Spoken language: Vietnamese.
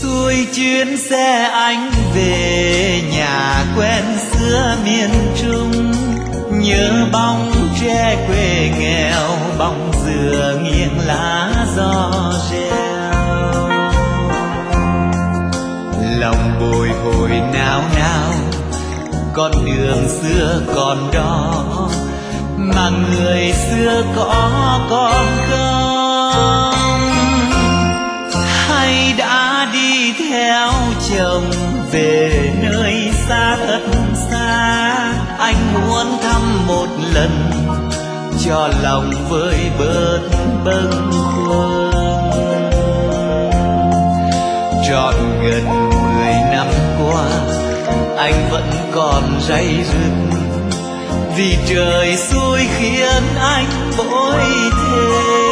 xuôi chuyến xe anh về nhà quen xưa miền Trung, nhớ bóng tre quê nghèo, bóng dừa nghiêng lá gió reo. Lòng bồi hồi nao nao, con đường xưa còn đó mà người xưa có còn không? Hay đã đi theo chồng về nơi xa thật xa? Anh muốn thăm một lần cho lòng vơi bớt bâng khuâng. Trọn gần 10 năm qua anh vẫn còn day dứt, vì trời xui khiến anh bội thêm.